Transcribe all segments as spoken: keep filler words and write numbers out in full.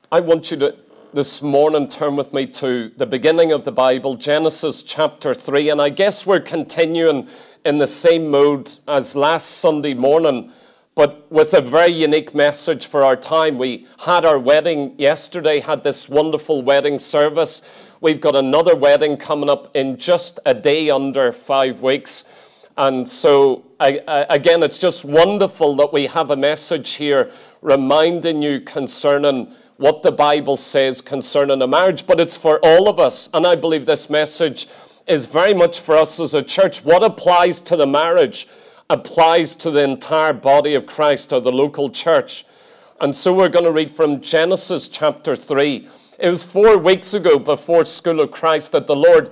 I want you to, this morning, turn with me to the beginning of the Bible, Genesis chapter three. And I guess we're continuing in the same mode as last Sunday morning, but with a very unique message for our time. We had our wedding yesterday, had this wonderful wedding service. We've got another wedding coming up in just a day under five weeks. And so, I, I, again, it's just wonderful that we have a message here reminding you concerning what the Bible says concerning a marriage. But it's for all of us. And I believe this message is very much for us as a church. What applies to the marriage applies to the entire body of Christ or the local church. And so we're going to read from Genesis chapter three. It was four weeks ago before School of Christ that the Lord,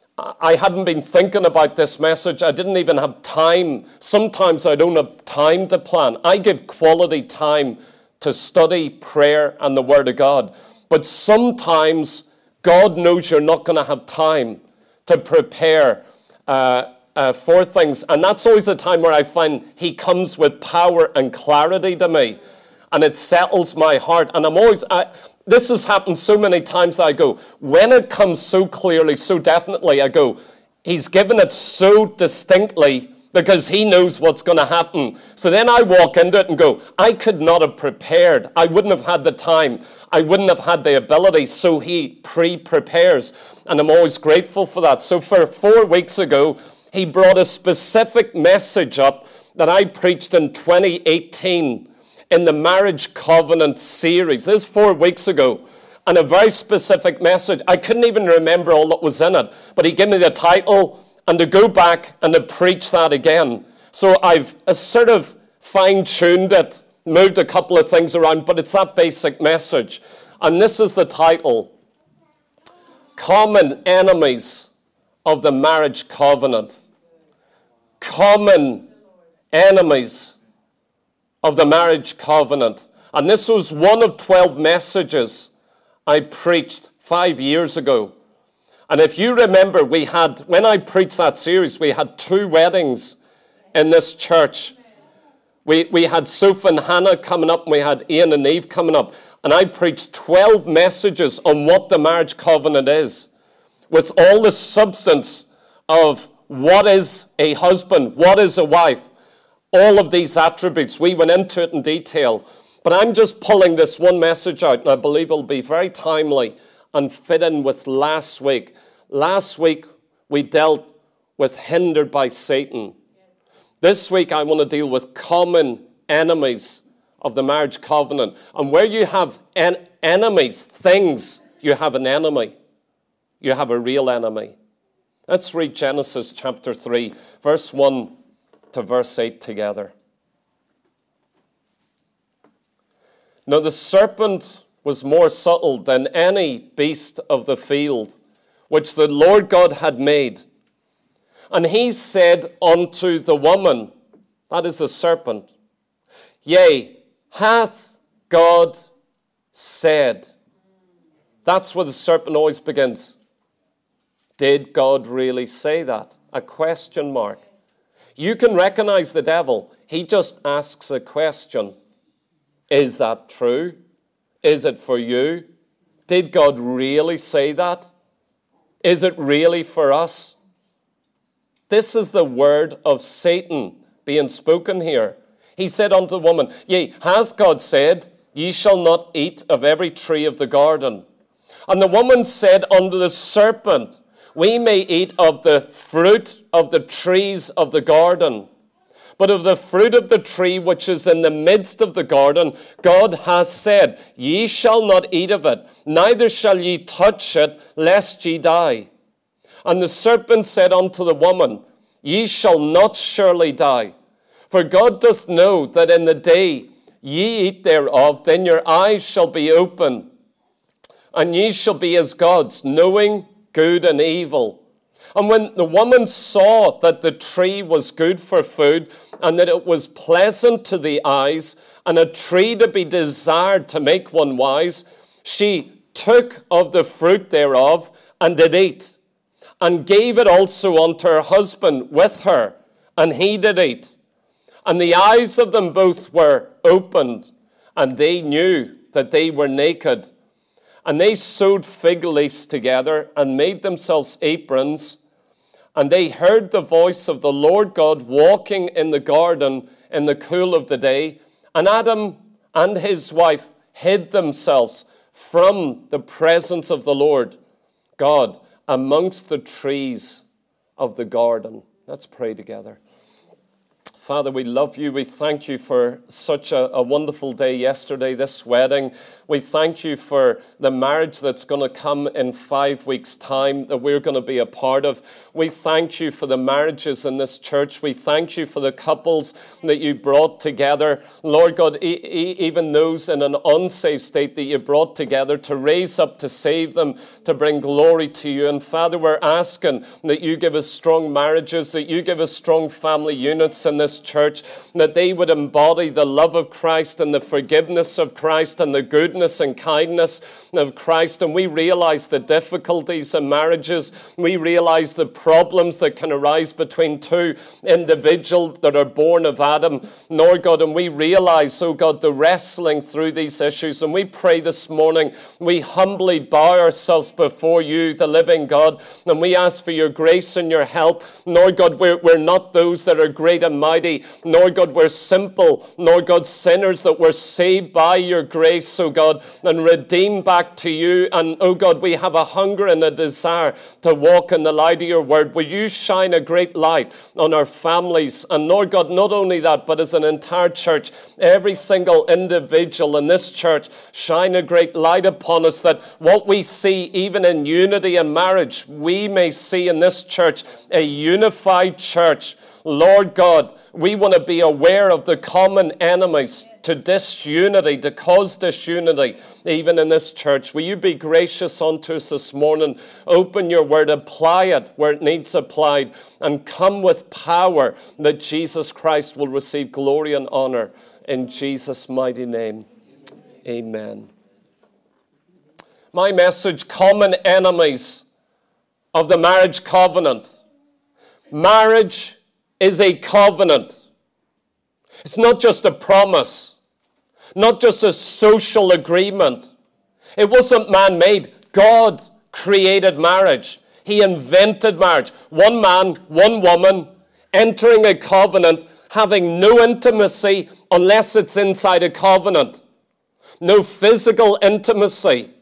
I hadn't been thinking about this message. I didn't even have time. Sometimes I don't have time to plan. I give quality time to study, prayer, and the Word of God. But sometimes God knows you're not going to have time to prepare uh, uh, for things. And that's always a time where I find He comes with power and clarity to me. And it settles my heart. And I'm always... I, this has happened so many times that I go, when it comes so clearly, so definitely, I go, He's given it so distinctly because He knows what's going to happen. So then I walk into it and go, I could not have prepared. I wouldn't have had the time. I wouldn't have had the ability. So He pre-prepares. And I'm always grateful for that. So for four weeks ago, He brought a specific message up that I preached in twenty eighteen in the Marriage Covenant series. This is four weeks ago. And a very specific message. I couldn't even remember all that was in it. But He gave me the title and to go back and to preach that again. So I've uh, sort of fine-tuned it, moved a couple of things around, but it's that basic message. And this is the title: Common Enemies of the Marriage Covenant. Common Enemies of the Marriage Covenant. And this was one of twelve messages I preached five years ago. And if you remember, we had, when I preached that series, we had two weddings in this church. We, we had Soph and Hannah coming up, and we had Ian and Eve coming up. And I preached twelve messages on what the marriage covenant is, with all the substance of what is a husband, what is a wife, all of these attributes. We went into it in detail. But I'm just pulling this one message out, and I believe it'll be very timely and fit in with last week. Last week, we dealt with hindered by Satan. This week, I want to deal with common enemies of the marriage covenant. And where you have en- enemies, things, you have an enemy. You have a real enemy. Let's read Genesis chapter three, verse one to verse eight together. Now the serpent was more subtle than any beast of the field, which the Lord God had made. And he said unto the woman, that is the serpent, Yea, hath God said. That's where the serpent always begins. Did God really say that? A question mark. You can recognize the devil. He just asks a question. Is that true? Is it for you? Did God really say that? Is it really for us? This is the word of Satan being spoken here. He said unto the woman, Yea, hath God said, Ye shall not eat of every tree of the garden? And the woman said unto the serpent, We may eat of the fruit of the trees of the garden. But of the fruit of the tree which is in the midst of the garden, God hath said, Ye shall not eat of it, neither shall ye touch it, lest ye die. And the serpent said unto the woman, Ye shall not surely die. For God doth know that in the day ye eat thereof, then your eyes shall be open, and ye shall be as gods, knowing good and evil. And when the woman saw that the tree was good for food, and that it was pleasant to the eyes, and a tree to be desired to make one wise, she took of the fruit thereof, and did eat, and gave it also unto her husband with her, and he did eat. And the eyes of them both were opened, and they knew that they were naked, And they sewed fig leaves together and made themselves aprons. And they heard the voice of the Lord God walking in the garden in the cool of the day. And Adam and his wife hid themselves from the presence of the Lord God amongst the trees of the garden. Let's pray together. Father, we love you. We thank you for such a, a wonderful day yesterday, this wedding. We thank you for the marriage that's going to come in five weeks' time that we're going to be a part of. We thank you for the marriages in this church. We thank you for the couples that you brought together. Lord God, e- e- even those in an unsaved state that you brought together to raise up, to save them, to bring glory to you. And Father, we're asking that you give us strong marriages, that you give us strong family units in this church, that they would embody the love of Christ and the forgiveness of Christ and the goodness and kindness of Christ. And we realize the difficulties in marriages. We realize the problems that can arise between two individuals that are born of Adam, Lord God. And we realize, oh God, the wrestling through these issues. And we pray this morning, we humbly bow ourselves before you, the living God, and we ask for your grace and your help. Lord God, we're, we're not those that are great and mighty. Lord God, we're simple, Lord God, sinners that were saved by your grace, oh God, and redeemed back to you. And oh God, we have a hunger and a desire to walk in the light of your word. Will you shine a great light on our families? And Lord God, not only that, but as an entire church, every single individual in this church, shine a great light upon us, that what we see even in unity and marriage, we may see in this church a unified church. Lord God, we want to be aware of the common enemies to disunity, to cause disunity, even in this church. Will you be gracious unto us this morning? Open your word, apply it where it needs applied, and come with power that Jesus Christ will receive glory and honor. In Jesus' mighty name, amen. My message, common enemies of the marriage covenant. Marriage is a covenant. It's not just a promise, not just a social agreement. It wasn't man-made. God created marriage. He invented marriage. One man, one woman, entering a covenant, having no intimacy unless it's inside a covenant. No physical intimacy.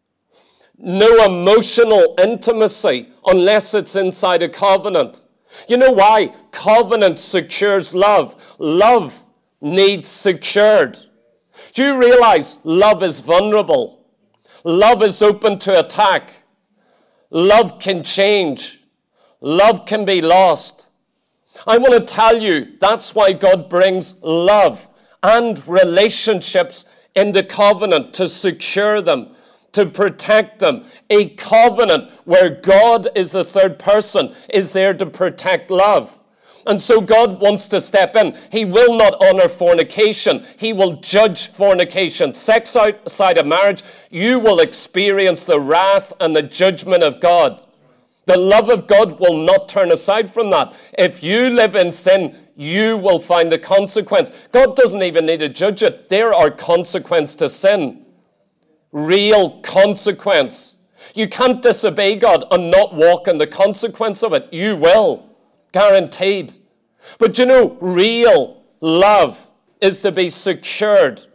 No emotional intimacy unless it's inside a covenant. You know why? Covenant secures love. Love needs secured. Do you realize love is vulnerable? Love is open to attack. Love can change. Love can be lost. I want to tell you, that's why God brings love and relationships into covenant, to secure them, to protect them. A covenant where God is the third person is there to protect love. And so God wants to step in. He will not honor fornication. He will judge fornication. Sex outside of marriage, you will experience the wrath and the judgment of God. The love of God will not turn aside from that. If you live in sin, you will find the consequence. God doesn't even need to judge it. There are consequences to sin. Real consequence. You can't disobey God and not walk in the consequence of it. You will. Guaranteed. But you know, real love is to be secured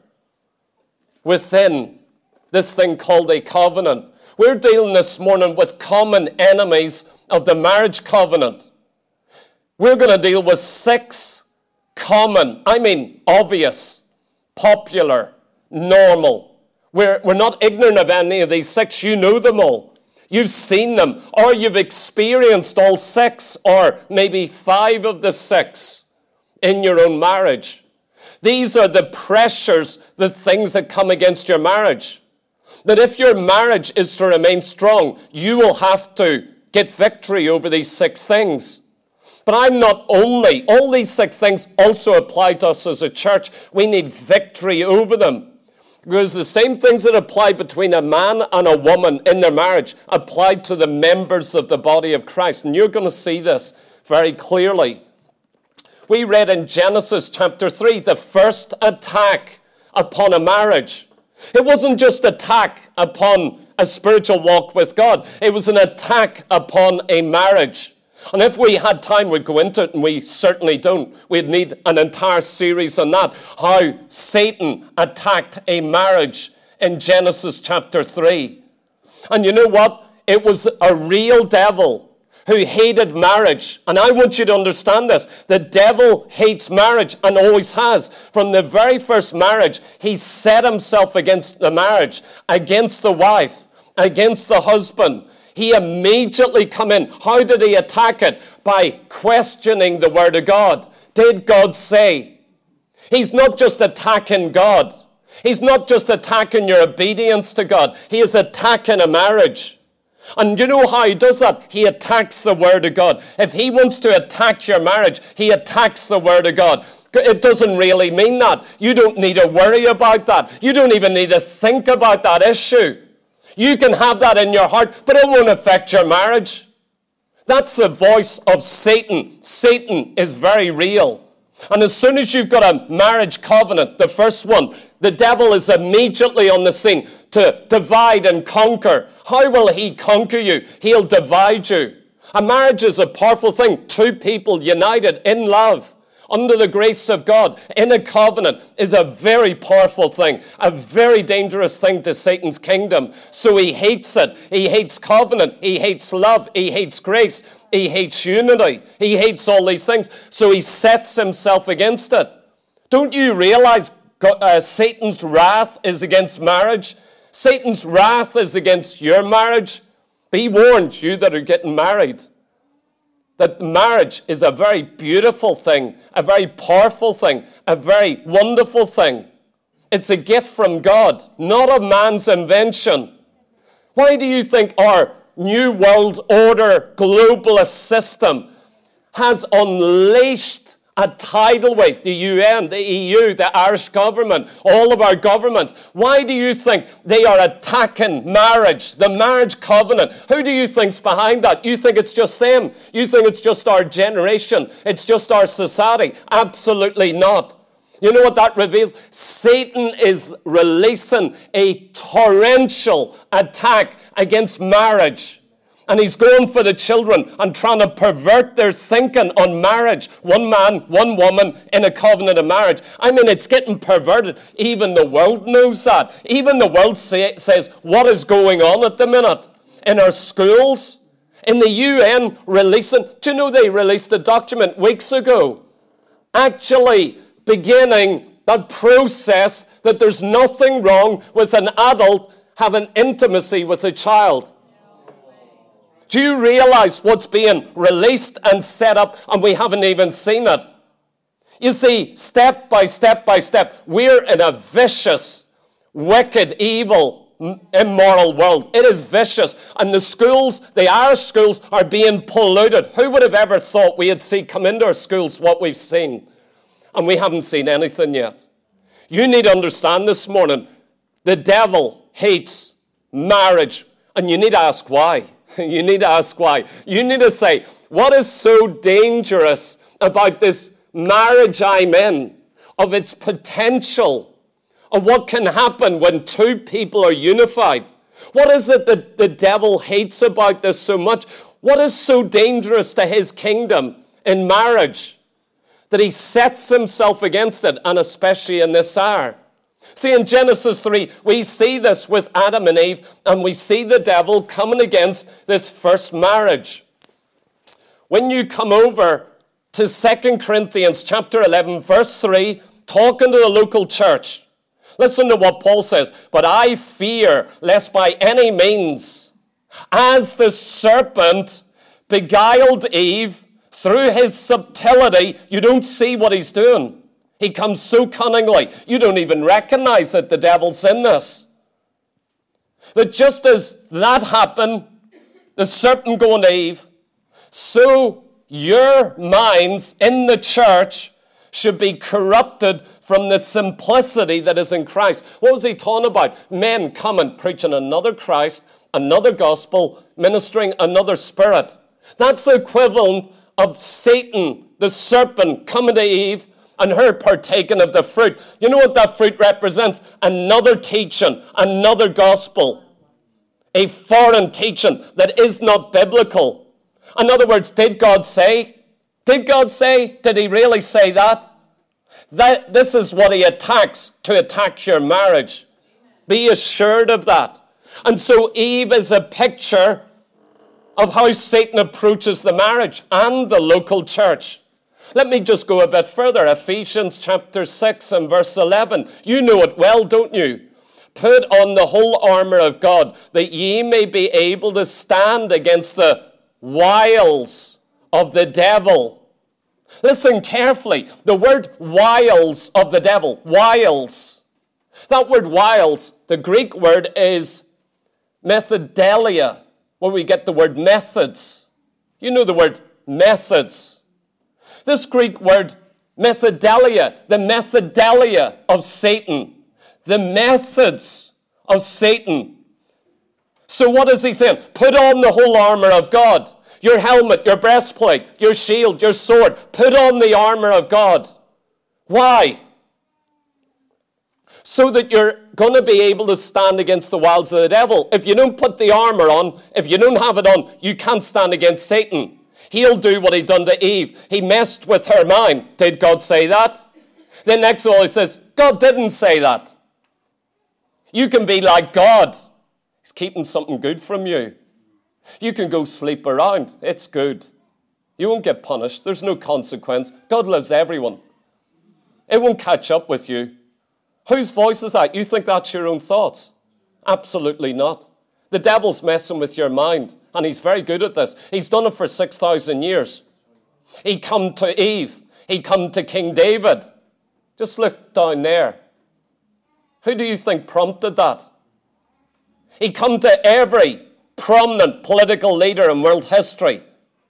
within this thing called a covenant. We're dealing this morning with common enemies of the marriage covenant. We're going to deal with six common, I mean obvious, popular, normal. We're, we're not ignorant of any of these six. You know them all. You've seen them, or you've experienced all six, or maybe five of the six in your own marriage. These are the pressures, the things that come against your marriage. That if your marriage is to remain strong, you will have to get victory over these six things. But I'm not only, all these six things also apply to us as a church. We need victory over them. Because the same things that apply between a man and a woman in their marriage apply to the members of the body of Christ. And you're going to see this very clearly. We read in Genesis chapter three, the first attack upon a marriage. It wasn't just an attack upon a spiritual walk with God. It was an attack upon a marriage. And if we had time, we'd go into it, and we certainly don't. We'd need an entire series on that, how Satan attacked a marriage in Genesis chapter three. And you know what? It was a real devil who hated marriage. And I want you to understand this. The devil hates marriage and always has. From the very first marriage, he set himself against the marriage, against the wife, against the husband. He immediately come in. How did he attack it? By questioning the word of God. Did God say? He's not just attacking God. He's not just attacking your obedience to God. He is attacking a marriage. And you know how he does that? He attacks the word of God. If he wants to attack your marriage, he attacks the word of God. It doesn't really mean that. You don't need to worry about that. You don't even need to think about that issue. You can have that in your heart, but it won't affect your marriage. That's the voice of Satan. Satan is very real. And as soon as you've got a marriage covenant, the first one, the devil is immediately on the scene to divide and conquer. How will he conquer you? He'll divide you. A marriage is a powerful thing. Two people united in love, under the grace of God, in a covenant, is a very powerful thing, a very dangerous thing to Satan's kingdom. So he hates it. He hates covenant. He hates love. He hates grace. He hates unity. He hates all these things. So he sets himself against it. Don't you realize uh, Satan's wrath is against marriage? Satan's wrath is against your marriage. Be warned, you that are getting married, that marriage is a very beautiful thing, a very powerful thing, a very wonderful thing. It's a gift from God, not a man's invention. Why do you think our New World Order globalist system has unleashed a tidal wave? The U N, the E U, the Irish government, all of our governments. Why do you think they are attacking marriage, the marriage covenant? Who do you think's behind that? You think it's just them? You think it's just our generation? It's just our society? Absolutely not. You know what that reveals? Satan is releasing a torrential attack against marriage. And he's going for the children and trying to pervert their thinking on marriage. One man, one woman in a covenant of marriage. I mean, it's getting perverted. Even the world knows that. Even the world say, says, what is going on at the minute? In our schools, in the U N releasing, do you know they released a document weeks ago? Actually beginning that process that there's nothing wrong with an adult having intimacy with a child. Do you realize what's being released and set up, and we haven't even seen it? You see, step by step by step, we're in a vicious, wicked, evil, immoral world. It is vicious. And the schools, the Irish schools, are being polluted. Who would have ever thought we'd see come into our schools what we've seen? And we haven't seen anything yet. You need to understand this morning, the devil hates marriage, and you need to ask why. You need to ask why. You need to say, what is so dangerous about this marriage I'm in, of its potential, of what can happen when two people are unified? What is it that the devil hates about this so much? What is so dangerous to his kingdom in marriage that he sets himself against it, and especially in this hour? See, in Genesis three, we see this with Adam and Eve, and we see the devil coming against this first marriage. When you come over to Second Corinthians chapter eleven, verse three, talking to the local church, listen to what Paul says. But I fear lest by any means, as the serpent beguiled Eve through his subtlety, you don't see what he's doing. He comes so cunningly, you don't even recognize that the devil's in this. That just as that happened, the serpent going to Eve, so your minds in the church should be corrupted from the simplicity that is in Christ. What was he talking about? Men coming, preaching another Christ, another gospel, ministering another spirit. That's the equivalent of Satan, the serpent, coming to Eve and her partaking of the fruit. You know what that fruit represents? Another teaching, another gospel. A foreign teaching that is not biblical. In other words, did God say? Did God say? Did he really say that? That this is what he attacks, to attack your marriage. Be assured of that. And so Eve is a picture of how Satan approaches the marriage and the local church. Let me just go a bit further. Ephesians chapter six and verse eleven. You know it well, don't you? Put on the whole armor of God, that ye may be able to stand against the wiles of the devil. Listen carefully. The word wiles of the devil. Wiles. That word wiles, the Greek word is methodelia, where we get the word methods. You know the word methods. This Greek word methodelia, the methodelia of Satan. The methods of Satan. So what is he saying? Put on the whole armor of God. Your helmet, your breastplate, your shield, your sword. Put on the armor of God. Why? So that you're going to be able to stand against the wiles of the devil. If you don't put the armor on, if you don't have it on, you can't stand against Satan. He'll do what he done to Eve. He messed with her mind. Did God say that? Then next of all he says, God didn't say that. You can be like God. He's keeping something good from you. You can go sleep around. It's good. You won't get punished. There's no consequence. God loves everyone. It won't catch up with you. Whose voice is that? You think that's your own thoughts? Absolutely not. The devil's messing with your mind, and he's very good at this. He's done it for six thousand years. He come to Eve. He come to King David. Just look down there. Who do you think prompted that? He come to every prominent political leader in world history.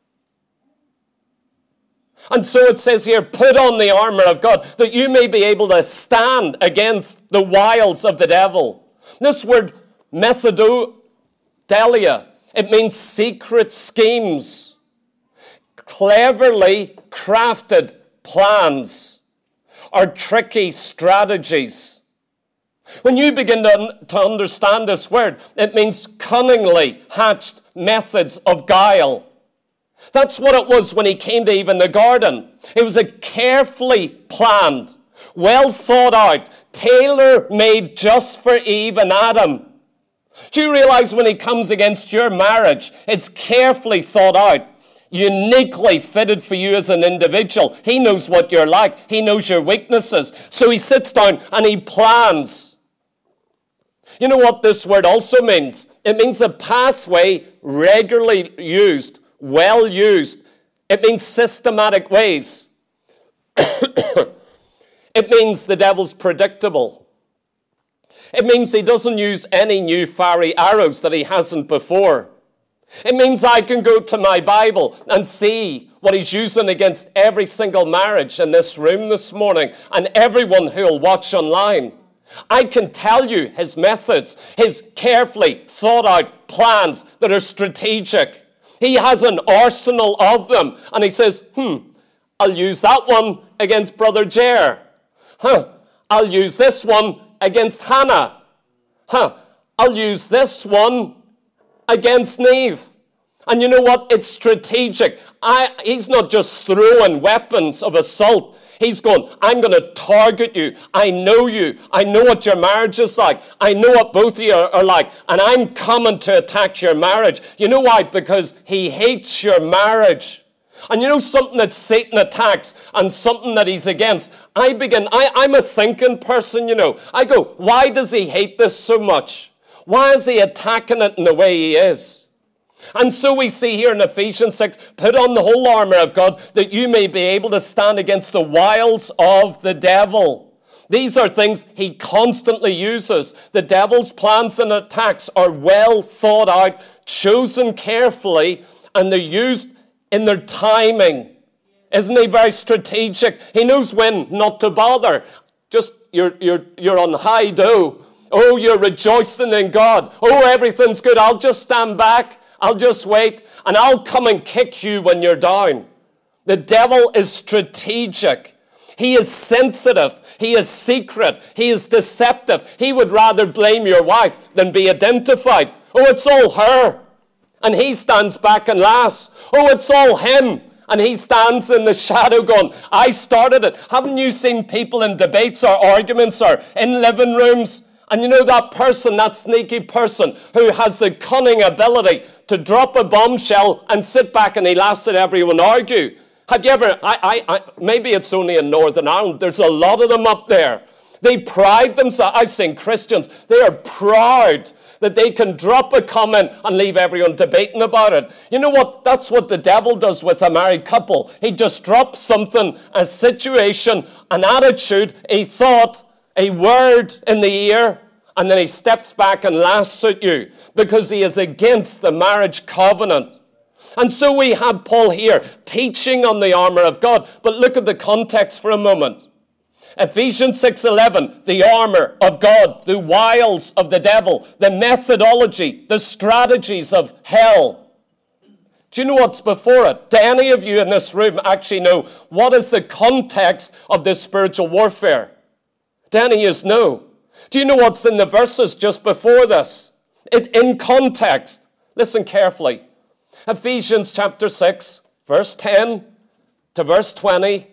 And so it says here, put on the armor of God, that you may be able to stand against the wiles of the devil. This word methodelia, it means secret schemes, cleverly crafted plans, or tricky strategies. When you begin to, to understand this word, it means cunningly hatched methods of guile. That's what it was when he came to Eve in the garden. It was a carefully planned, well thought out, tailor-made just for Eve and Adam. Do you realize when he comes against your marriage, it's carefully thought out, uniquely fitted for you as an individual. He knows what you're like. He knows your weaknesses. So he sits down and he plans. You know what this word also means? It means a pathway regularly used, well used. It means systematic ways. It means the devil's predictable. It means he doesn't use any new fiery arrows that he hasn't before. It means I can go to my Bible and see what he's using against every single marriage in this room this morning and everyone who will watch online. I can tell you his methods, his carefully thought out plans that are strategic. He has an arsenal of them. And he says, hmm, I'll use that one against Brother Jer. Huh, I'll use this one against Hannah. Huh, I'll use this one against Neve. And you know what? It's strategic. I, he's not just throwing weapons of assault. He's going, I'm going to target you. I know you. I know what your marriage is like. I know what both of you are, are like. And I'm coming to attack your marriage. You know why? Because he hates your marriage. And you know something that Satan attacks and something that he's against? I begin, I, I'm a thinking person, you know. I go, why does he hate this so much? Why is he attacking it in the way he is? And so we see here in Ephesians six, put on the whole armor of God that you may be able to stand against the wiles of the devil. These are things he constantly uses. The devil's plans and attacks are well thought out, chosen carefully, and they're used in their timing. Isn't he very strategic? He knows when not to bother. Just, you're, you're, you're on high dough. Oh, you're rejoicing in God. Oh, everything's good. I'll just stand back. I'll just wait, and I'll come and kick you when you're down. The devil is strategic. He is sensitive. He is secret. He is deceptive. He would rather blame your wife than be identified. Oh, it's all her. And he stands back and laughs. Oh, it's all him. And he stands in the shadow going, I started it. Haven't you seen people in debates or arguments or in living rooms? And you know that person, that sneaky person who has the cunning ability to drop a bombshell and sit back and he laughs at everyone argue. Have you ever, I, I, I, maybe it's only in Northern Ireland, there's a lot of them up there. They pride themselves, I've seen Christians, they are proud that they can drop a comment and leave everyone debating about it. You know what? That's what the devil does with a married couple. He just drops something, a situation, an attitude, a thought, a word in the ear, and then he steps back and laughs at you because he is against the marriage covenant. And so we have Paul here teaching on the armor of God. But look at the context for a moment. Ephesians six eleven, the armor of God, the wiles of the devil, the methodology, the strategies of hell. Do you know what's before it? Do any of you in this room actually know what is the context of this spiritual warfare? Do any of you know? Do you know what's in the verses just before this? It, in context, listen carefully. Ephesians chapter six, verse ten to verse twenty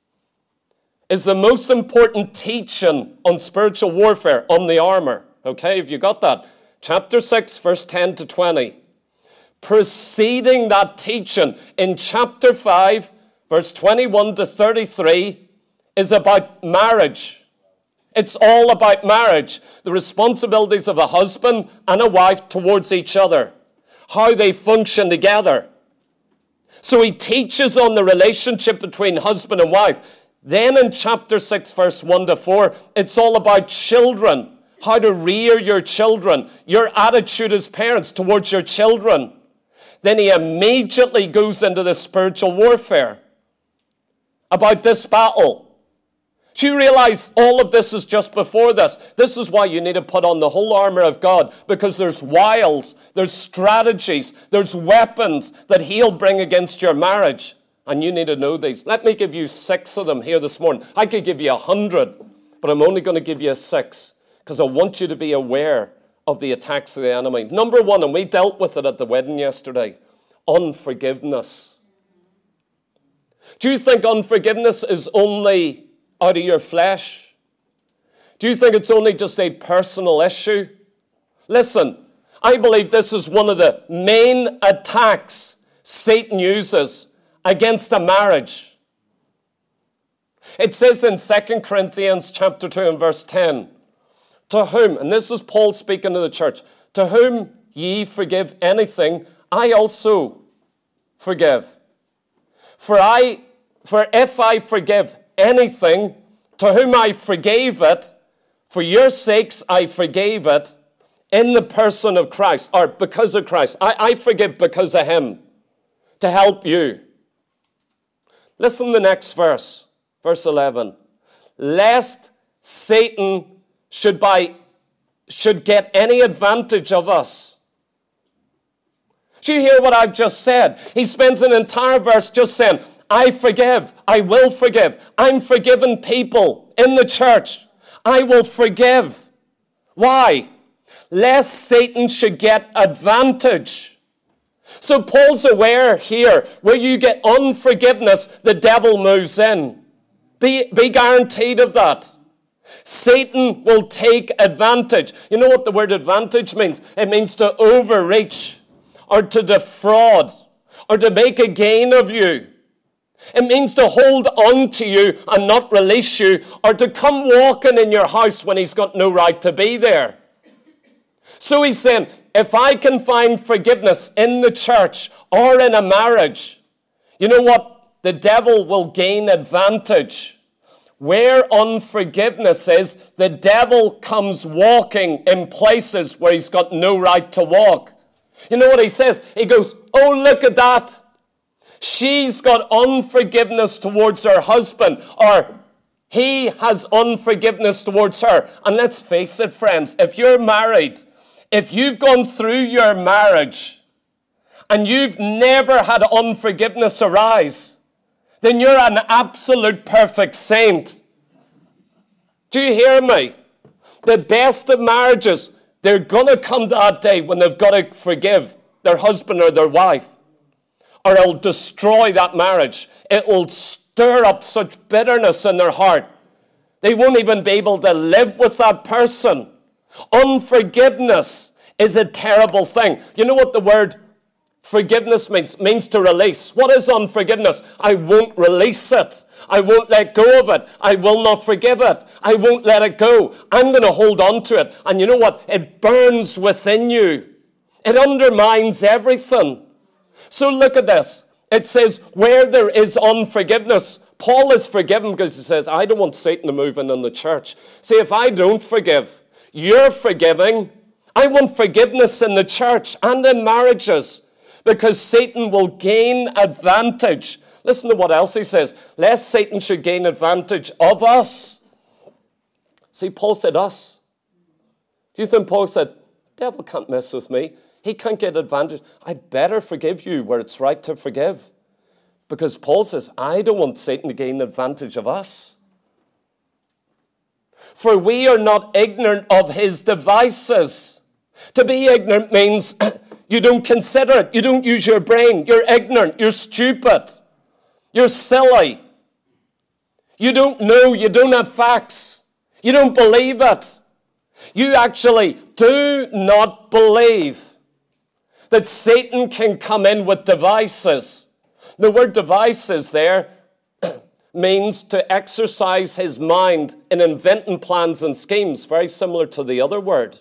is the most important teaching on spiritual warfare, on the armor. Okay, have you got that? Chapter six, verse ten to twenty. Preceding that teaching in chapter five, verse twenty-one to thirty-three is about marriage. It's all about marriage, the responsibilities of a husband and a wife towards each other, how they function together. So he teaches on the relationship between husband and wife. Then in chapter six, verse one to four, it's all about children, how to rear your children, your attitude as parents towards your children. Then he immediately goes into the spiritual warfare about this battle. Do you realize all of this is just before this? This is why you need to put on the whole armor of God, because there's wiles, there's strategies, there's weapons that he'll bring against your marriage. And you need to know these. Let me give you six of them here this morning. I could give you a hundred, but I'm only going to give you six because I want you to be aware of the attacks of the enemy. Number one, and we dealt with it at the wedding yesterday, unforgiveness. Do you think unforgiveness is only out of your flesh? Do you think it's only just a personal issue? Listen, I believe this is one of the main attacks Satan uses against a marriage. It says in Second Corinthians chapter two and verse ten, to whom, and this is Paul speaking to the church, to whom ye forgive anything, I also forgive. For I, for if I forgive anything, to whom I forgave it, for your sakes I forgave it, in the person of Christ, or because of Christ. I, I forgive because of him, to help you. Listen to the next verse, verse eleven. Lest Satan should, by, should get any advantage of us. Do you hear what I've just said? He spends an entire verse just saying, I forgive, I will forgive. I'm forgiven people in the church. I will forgive. Why? Lest Satan should get advantage. So Paul's aware here, where you get unforgiveness, the devil moves in. Be, be guaranteed of that. Satan will take advantage. You know what the word advantage means? It means to overreach, or to defraud, or to make a gain of you. It means to hold on to you and not release you, or to come walking in your house when he's got no right to be there. So he's saying, if I can find forgiveness in the church or in a marriage, you know what? The devil will gain advantage. Where unforgiveness is, the devil comes walking in places where he's got no right to walk. You know what he says? He goes, oh, look at that. She's got unforgiveness towards her husband, or he has unforgiveness towards her. And let's face it, friends, if you're married, if you've gone through your marriage and you've never had unforgiveness arise, then you're an absolute perfect saint. Do you hear me? The best of marriages, they're going to come to that day when they've got to forgive their husband or their wife, or it'll destroy that marriage. It'll stir up such bitterness in their heart. They won't even be able to live with that person. Unforgiveness is a terrible thing. You know what the word forgiveness means? It means to release. What is unforgiveness? I won't release it. I won't let go of it. I will not forgive it. I won't let it go. I'm going to hold on to it. And you know what? It burns within you. It undermines everything. So look at this. It says, where there is unforgiveness, Paul is forgiven because he says, I don't want Satan to move in on the church. See, if I don't forgive, you're forgiving. I want forgiveness in the church and in marriages because Satan will gain advantage. Listen to what else he says. Lest Satan should gain advantage of us. See, Paul said us. Do you think Paul said, devil can't mess with me? He can't get advantage. I'd better forgive you where it's right to forgive. Because Paul says, I don't want Satan to gain advantage of us. For we are not ignorant of his devices. To be ignorant means you don't consider it. You don't use your brain. You're ignorant. You're stupid. You're silly. You don't know. You don't have facts. You don't believe it. You actually do not believe that Satan can come in with devices. The word devices there means to exercise his mind in inventing plans and schemes, very similar to the other word.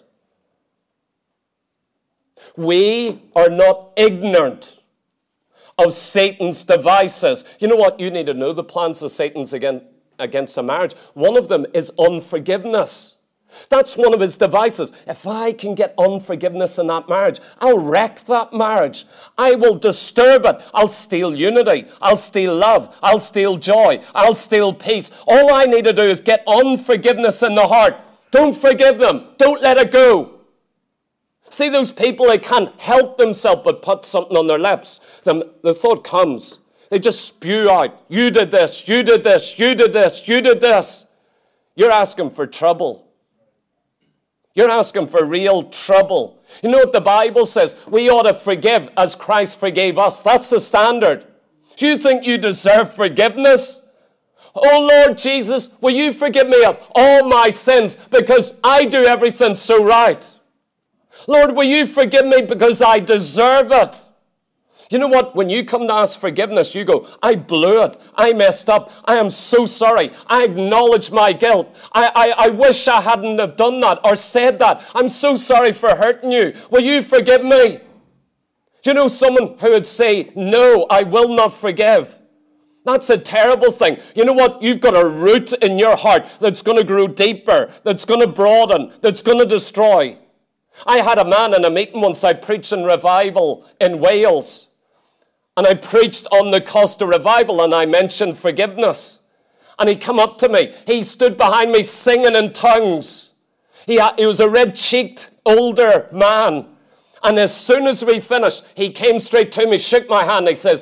We are not ignorant of Satan's devices. You know what? You need to know the plans of Satan's against a marriage. One of them is unforgiveness. That's one of his devices. If I can get unforgiveness in that marriage, I'll wreck that marriage. I will disturb it. I'll steal unity. I'll steal love. I'll steal joy. I'll steal peace. All I need to do is get unforgiveness in the heart. Don't forgive them. Don't let it go. See those people, they can't help themselves but put something on their lips. The, the thought comes. They just spew out. You did this. You did this. You did this. You did this. You're asking for trouble. You're asking for real trouble. You know what the Bible says? We ought to forgive as Christ forgave us. That's the standard. Do you think you deserve forgiveness? Oh, Lord Jesus, will you forgive me of all my sins because I do everything so right? Lord, will you forgive me because I deserve it? You know what? When you come to ask forgiveness, you go, I blew it. I messed up. I am so sorry. I acknowledge my guilt. I, I, I wish I hadn't have done that or said that. I'm so sorry for hurting you. Will you forgive me? Do you know someone who would say, no, I will not forgive? That's a terrible thing. You know what? You've got a root in your heart that's going to grow deeper, that's going to broaden, that's going to destroy. I had a man in a meeting once. I preached in revival in Wales. And I preached on the cost of revival, and I mentioned forgiveness. And he come up to me. He stood behind me singing in tongues. He, had, he was a red-cheeked, older man. And as soon as we finished, he came straight to me, shook my hand, and he says,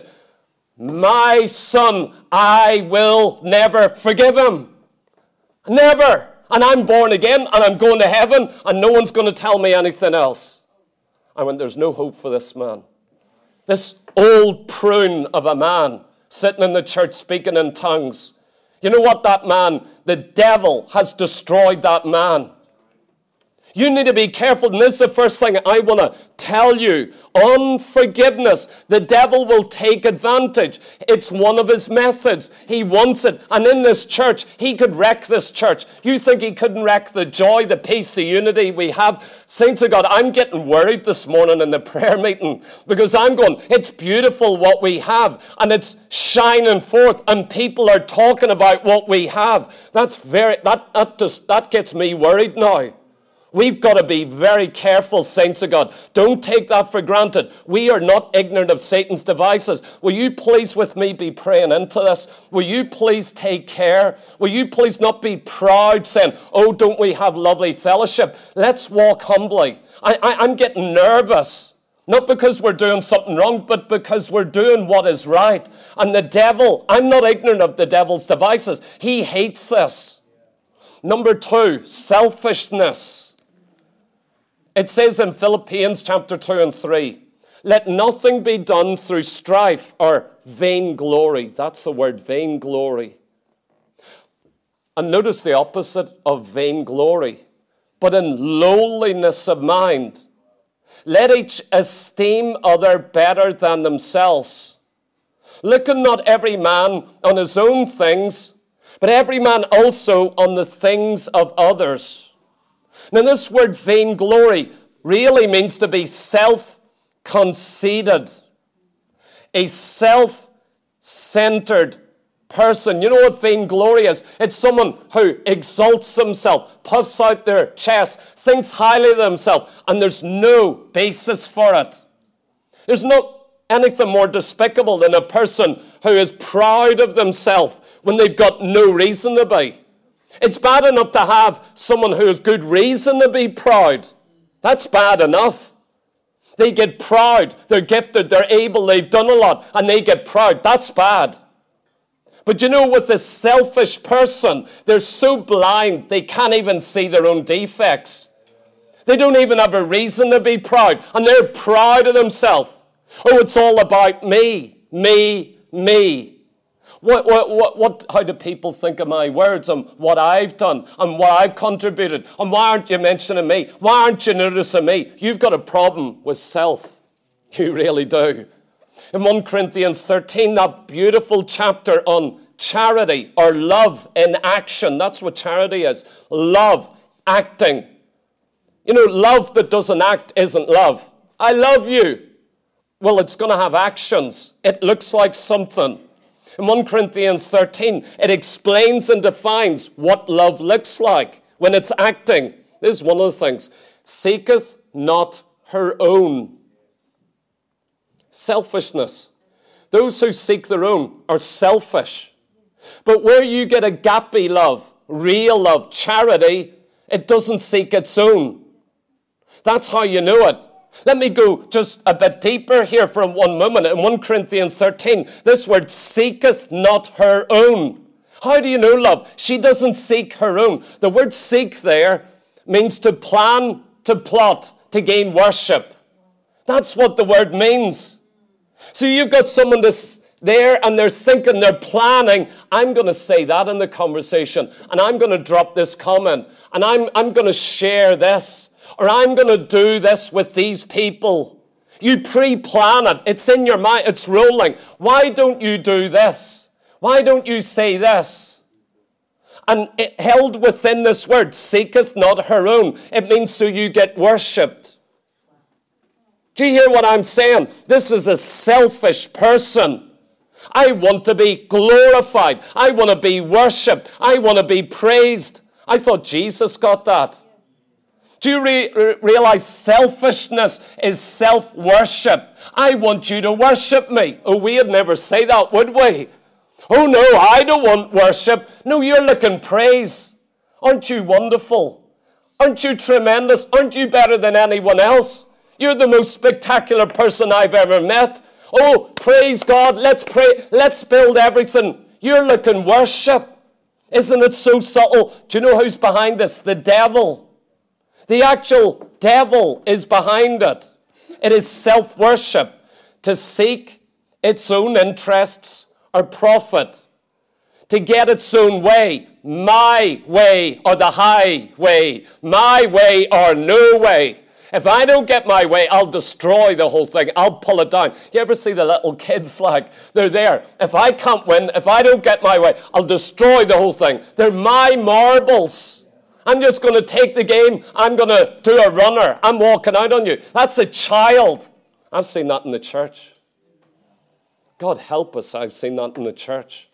my son, I will never forgive him. Never. And I'm born again, and I'm going to heaven, and no one's going to tell me anything else. I went, there's no hope for this man. This old prune of a man sitting in the church speaking in tongues. You know what, that man, the devil has destroyed that man. You need to be careful, and this is the first thing I want to tell you. Unforgiveness. The devil will take advantage. It's one of his methods. He wants it. And in this church, he could wreck this church. You think he couldn't wreck the joy, the peace, the unity we have? Saints of God, I'm getting worried this morning in the prayer meeting because I'm going, it's beautiful what we have, and it's shining forth, and people are talking about what we have. That's very, that, that, just, that gets me worried now. We've got to be very careful, saints of God. Don't take that for granted. We are not ignorant of Satan's devices. Will you please with me be praying into this? Will you please take care? Will you please not be proud saying, oh, don't we have lovely fellowship? Let's walk humbly. I, I, I'm getting nervous Not because we're doing something wrong, but because we're doing what is right. And the devil, I'm not ignorant of the devil's devices. He hates this. Number two, selfishness. It says in Philippians chapter two and three, let nothing be done through strife or vainglory. That's the word, vainglory. And notice the opposite of vainglory. But in lowliness of mind, let each esteem other better than themselves. Looking not every man on his own things, but every man also on the things of others. Now this word vainglory really means to be self-conceited, a self-centered person. You know what vainglory is? It's someone who exalts themselves, puffs out their chest, thinks highly of themselves, and there's no basis for it. There's not anything more despicable than a person who is proud of themselves when they've got no reason to be. It's bad enough to have someone who has good reason to be proud. That's bad enough. They get proud. They're gifted. They're able. They've done a lot. And they get proud. That's bad. But you know, with this selfish person, they're so blind, they can't even see their own defects. They don't even have a reason to be proud. And they're proud of themselves. Oh, it's all about me, me, me. What, what, what, what, how do people think of my words and what I've done and what I've contributed? And why aren't you mentioning me? Why aren't you noticing me? You've got a problem with self. You really do. In First Corinthians thirteen, that beautiful chapter on charity or love in action. That's what charity is. Love, acting. You know, love that doesn't act isn't love. I love you. Well, it's going to have actions. It looks like something. In First Corinthians thirteen, it explains and defines what love looks like when it's acting. This is one of the things. Seeketh not her own. Selfishness. Those who seek their own are selfish. But where you get agape love, real love, charity, it doesn't seek its own. That's how you know it. Let me go just a bit deeper here for one moment. In First Corinthians thirteen, this word seeketh not her own. How do you know love? She doesn't seek her own. The word seek there means to plan, to plot, to gain worship. That's what the word means. So you've got someone that's there and they're thinking, they're planning, I'm going to say that in the conversation, and I'm going to drop this comment, and I'm, I'm going to share this, or I'm going to do this with these people. You pre-plan it. It's in your mind. It's rolling. Why don't you do this? Why don't you say this? And it held within this word, seeketh not her own. It means so you get worshipped. Do you hear what I'm saying? This is a selfish person. I want to be glorified. I want to be worshipped. I want to be praised. I thought Jesus got that. Do you re- re- realize selfishness is self-worship? I want you to worship me. Oh, we'd never say that, would we? Oh, no, I don't want worship. No, you're looking praise. Aren't you wonderful? Aren't you tremendous? Aren't you better than anyone else? You're the most spectacular person I've ever met. Oh, praise God. Let's pray. Let's build everything. You're looking worship. Isn't it so subtle? Do you know who's behind this? The devil. The actual devil is behind it. It is self-worship, to seek its own interests or profit, to get its own way, my way or the highway, my way or no way. If I don't get my way, I'll destroy the whole thing. I'll pull it down. You ever see the little kids like, they're there. If I can't win, if I don't get my way, I'll destroy the whole thing. They're my marbles. I'm just going to take the game. I'm going to do a runner. I'm walking out on you. That's a child. I've seen that in the church. God help us, I've seen that in the church.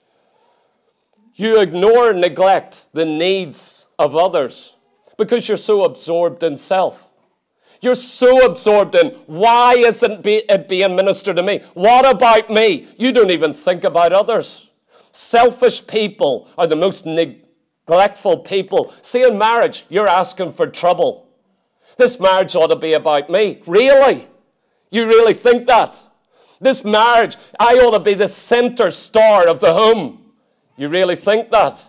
You ignore and neglect the needs of others because you're so absorbed in self. You're so absorbed in, why isn't it being ministered to me? What about me? You don't even think about others. Selfish people are the most neglectful people. See, in marriage, you're asking for trouble. This marriage ought to be about me. Really? You really think that? This marriage, I ought to be the center star of the home. You really think that?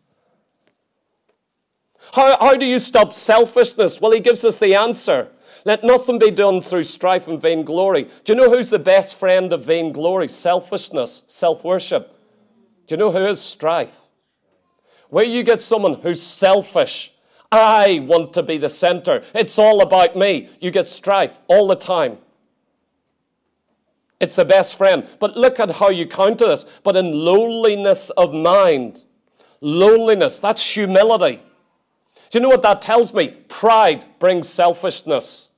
How, how do you stop selfishness? Well, he gives us the answer. Let nothing be done through strife and vainglory. Do you know who's the best friend of vainglory? Selfishness, self-worship. Do you know who is strife? Where you get someone who's selfish, I want to be the center. It's all about me. You get strife all the time. It's the best friend. But look at how you counter this. But in lowliness of mind. Loneliness, that's humility. Do you know what that tells me? Pride brings selfishness.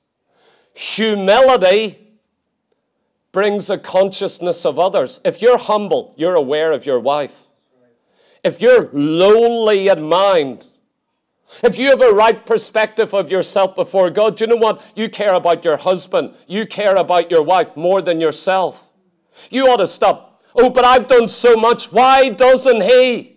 Humility brings a consciousness of others. If you're humble, you're aware of your wife. If you're lowly in mind, if you have a right perspective of yourself before God, do you know what? You care about your husband. You care about your wife more than yourself. You ought to stop. Oh, but I've done so much. Why doesn't he?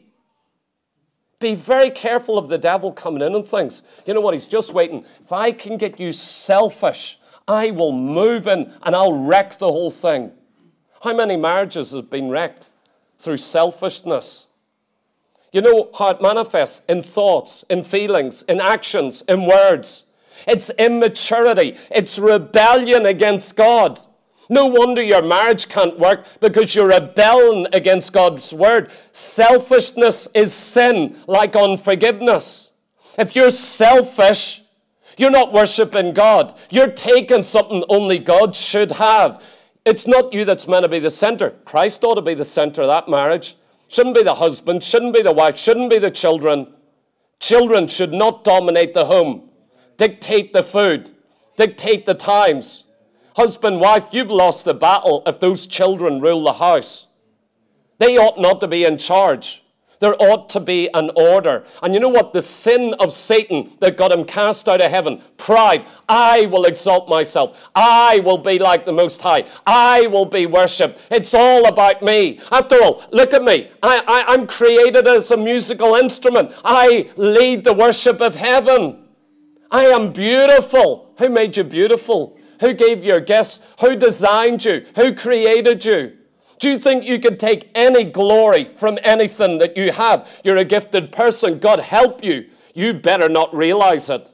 Be very careful of the devil coming in and things. You know what? He's just waiting. If I can get you selfish, I will move in and I'll wreck the whole thing. How many marriages have been wrecked through selfishness? You know how it manifests in thoughts, in feelings, in actions, in words. It's immaturity. It's rebellion against God. No wonder your marriage can't work because you're rebelling against God's word. Selfishness is sin, like unforgiveness. If you're selfish, you're not worshiping God. You're taking something only God should have. It's not you that's meant to be the center. Christ ought to be the center of that marriage. Shouldn't be the husband, shouldn't be the wife, shouldn't be the children. Children should not dominate the home, dictate the food, dictate the times. Husband, wife, you've lost the battle if those children rule the house. They ought not to be in charge. There ought to be an order. And you know what? The sin of Satan that got him cast out of heaven, pride. I will exalt myself. I will be like the Most High. I will be worshipped. It's all about me. After all, look at me. I, I, I'm created as a musical instrument. I lead the worship of heaven. I am beautiful. Who made you beautiful? Who gave you your gifts? Who designed you? Who created you? Do you think you can take any glory from anything that you have? You're a gifted person. God help you. You better not realize it.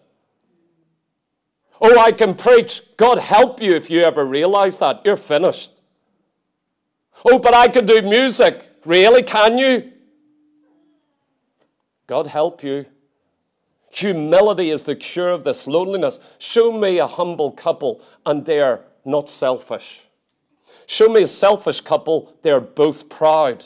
Oh, I can preach. God help you if you ever realize that. You're finished. Oh, but I can do music. Really, can you? God help you. Humility is the cure of this loneliness. Show me a humble couple and they're not selfish. Show me a selfish couple, they're both proud.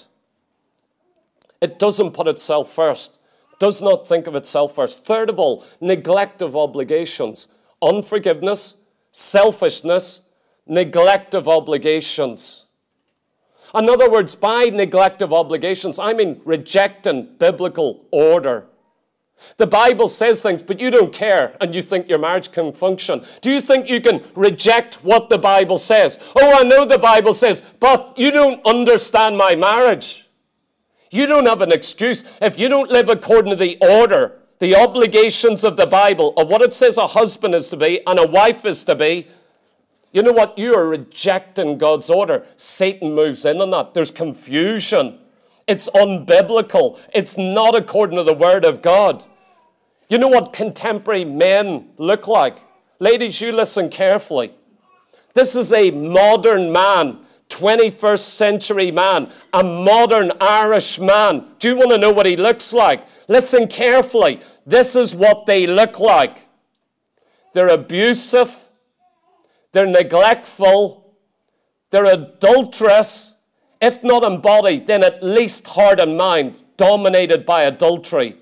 It doesn't put itself first. Does not think of itself first. Third of all, neglect of obligations. Unforgiveness, selfishness, neglect of obligations. In other words, by neglect of obligations, I mean rejecting biblical order. The Bible says things, but you don't care, and you think your marriage can function. Do you think you can reject what the Bible says? Oh, I know the Bible says, but you don't understand my marriage. You don't have an excuse. If you don't live according to the order, the obligations of the Bible, of what it says a husband is to be and a wife is to be, you know what? You are rejecting God's order. Satan moves in on that. There's confusion. It's unbiblical. It's not according to the Word of God. You know what contemporary men look like? Ladies, you listen carefully. This is a modern man, twenty-first century man, a modern Irish man. Do you want to know what he looks like? Listen carefully. This is what they look like. They're abusive. They're neglectful. They're adulterous. If not in body, then at least heart and mind, dominated by adultery.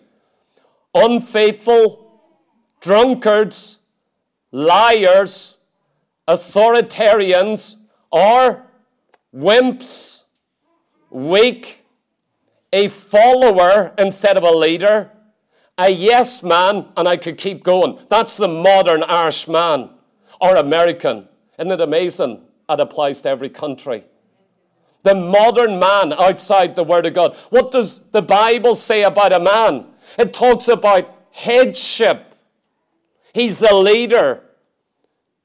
Unfaithful, drunkards, liars, authoritarians, or wimps, weak, a follower instead of a leader, a yes man, and I could keep going. That's the modern Irish man or American. Isn't it amazing? It applies to every country. The modern man outside the Word of God. What does the Bible say about a man? It talks about headship. He's the leader.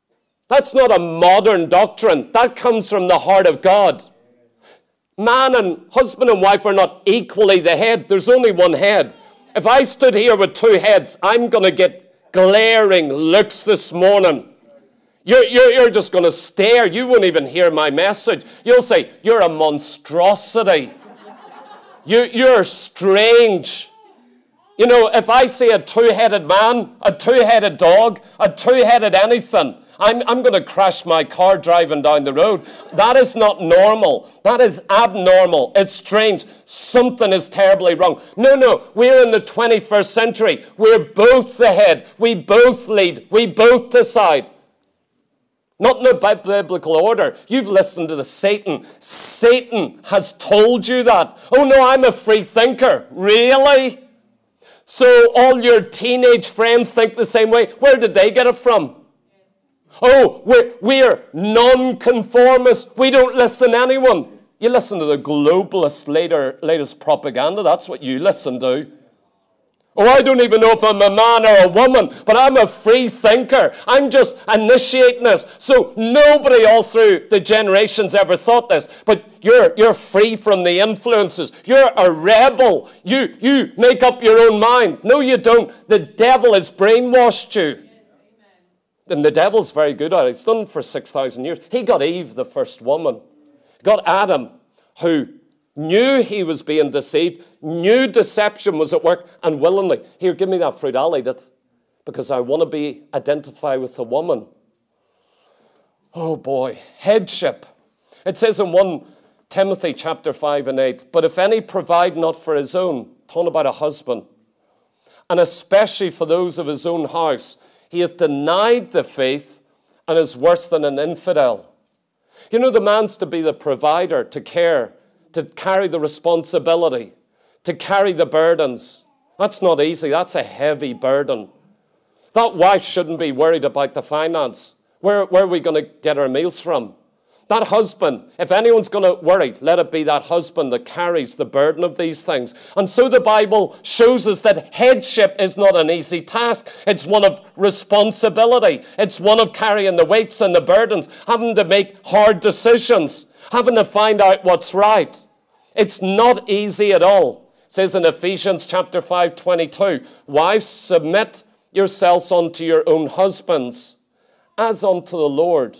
That's not a modern doctrine. That comes from the heart of God. Man and husband and wife are not equally the head. There's only one head. If I stood here with two heads, I'm going to get glaring looks this morning. You're, you're, you're just going to stare. You won't even hear my message. You'll say, you're a monstrosity. You, you're strange. You know, if I see a two-headed man, a two-headed dog, a two-headed anything, I'm, I'm going to crash my car driving down the road. That is not normal. That is abnormal. It's strange. Something is terribly wrong. No, no, we're in the twenty-first century. We're both the head. We both lead. We both decide. Not in a biblical order. You've listened to the Satan. Satan has told you that. Oh no, I'm a free thinker. Really? So all your teenage friends think the same way. Where did they get it from? Oh, we're, we're non-conformists. We don't listen to anyone. You listen to the globalist later, latest propaganda. That's what you listen to. Oh, I don't even know if I'm a man or a woman, but I'm a free thinker. I'm just initiating this. So nobody all through the generations ever thought this, but you're, you're free from the influences. You're a rebel. You, you make up your own mind. No, you don't. The devil has brainwashed you. And the devil's very good at it. He's done it for six thousand years. He got Eve, the first woman. Got Adam, who knew he was being deceived, knew deception was at work, and willingly, here, give me that fruit, I'll eat it, because I want to be identified with the woman. Oh boy, headship. It says in First Timothy chapter five and eight, but if any provide not for his own, talking about a husband, and especially for those of his own house, he hath denied the faith and is worse than an infidel. You know, the man's to be the provider, to care, to carry the responsibility, to carry the burdens. That's not easy. That's a heavy burden. That wife shouldn't be worried about the finance. Where, where are we going to get our meals from? That husband, if anyone's going to worry, let it be that husband that carries the burden of these things. And so the Bible shows us that headship is not an easy task. It's one of responsibility. It's one of carrying the weights and the burdens, having to make hard decisions, having to find out what's right. It's not easy at all. It says in Ephesians chapter five, twenty-two, wives, submit yourselves unto your own husbands, as unto the Lord.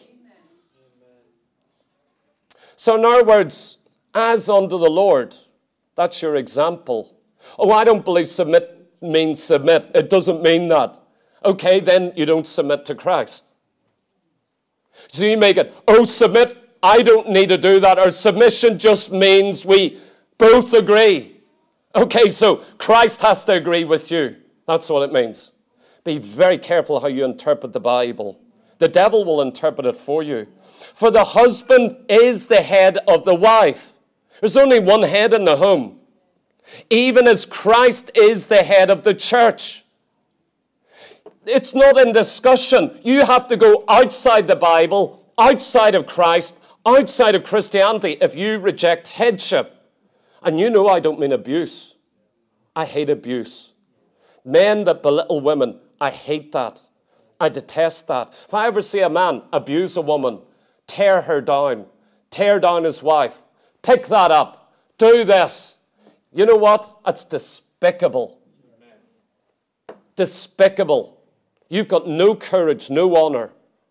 So in other words, as unto the Lord, that's your example. Oh, I don't believe submit means submit. It doesn't mean that. Okay, then you don't submit to Christ. So you make it, oh, submit, I don't need to do that. Or submission just means we both agree. Okay, so Christ has to agree with you. That's what it means. Be very careful how you interpret the Bible. The devil will interpret it for you. For the husband is the head of the wife. There's only one head in the home. Even as Christ is the head of the church. It's not in discussion. You have to go outside the Bible, outside of Christ, outside of Christianity if you reject headship. And you know I don't mean abuse. I hate abuse. Men that belittle women, I hate that. I detest that. If I ever see a man abuse a woman, tear her down, tear down his wife, pick that up, do this. You know what? That's despicable. Amen. Despicable. You've got no courage, no honor.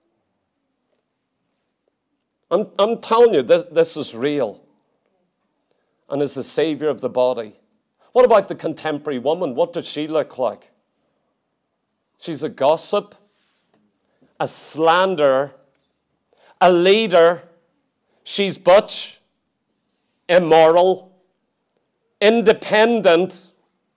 I'm, I'm telling you, this, this is real. And is the savior of the body. What about the contemporary woman? What does she look like? She's a gossip, a slanderer, a leader. She's butch, immoral, independent,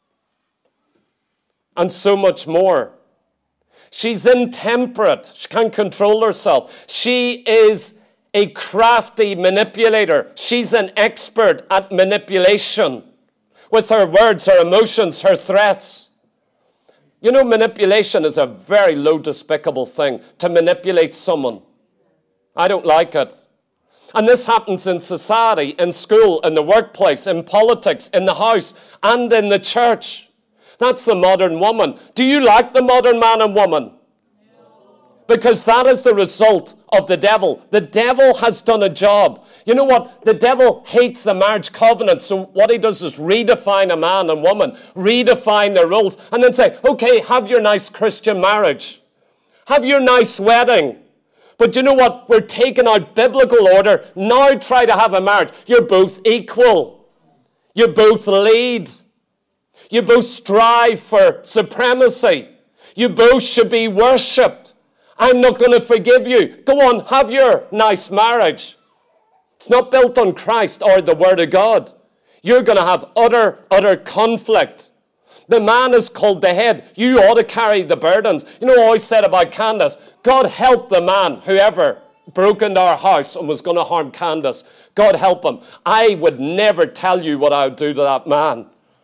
and so much more. She's intemperate. She can't control herself. She is a crafty manipulator. She's an expert at manipulation with her words, her emotions, her threats. You know, manipulation is a very low, despicable thing, to manipulate someone. I don't like it. And this happens in society, in school, in the workplace, in politics, in the house, and in the church. That's the modern woman. Do you like the modern man and woman? Because that is the result of the devil. The devil has done a job. You know what? The devil hates the marriage covenant. So what he does is redefine a man and woman, redefine their roles, and then say, okay, have your nice Christian marriage. Have your nice wedding. But you know what? We're taking out biblical order. Now try to have a marriage. You're both equal. You both lead. You both strive for supremacy. You both should be worshipped. I'm not going to forgive you. Go on, have your nice marriage. It's not built on Christ or the Word of God. You're going to have utter, utter conflict. The man is called the head. You ought to carry the burdens. You know what I said about Candace? God help the man, whoever broke into our house and was going to harm Candace. God help him. I would never tell you what I would do to that man.